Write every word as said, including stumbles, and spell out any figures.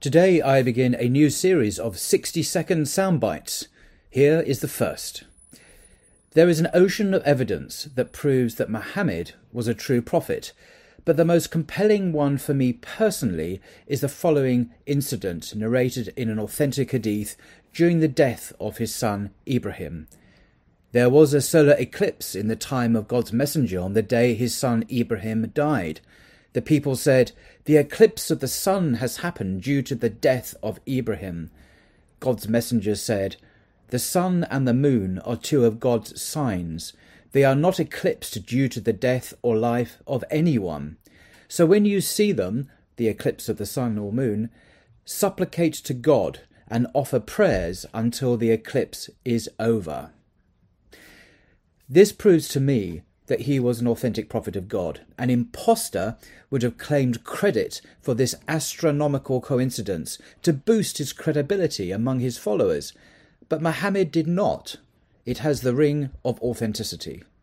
Today I begin a new series of sixty second sound bites. Here is the first. There is an ocean of evidence that proves that Muhammad was a true prophet, but the most compelling one for me personally is the following incident narrated in an authentic hadith during the death of his son Ibrahim. There was a solar eclipse in the time of God's messenger on the day his son Ibrahim died. The people said, "The eclipse of the sun has happened due to the death of Ibrahim." God's messenger said, "The sun and the moon are two of God's signs. They are not eclipsed due to the death or life of anyone. So when you see them, the eclipse of the sun or moon, supplicate to God and offer prayers until the eclipse is over." This proves to me that he was an authentic prophet of God. An impostor would have claimed credit for this astronomical coincidence to boost his credibility among his followers, but Muhammad did not. It has the ring of authenticity.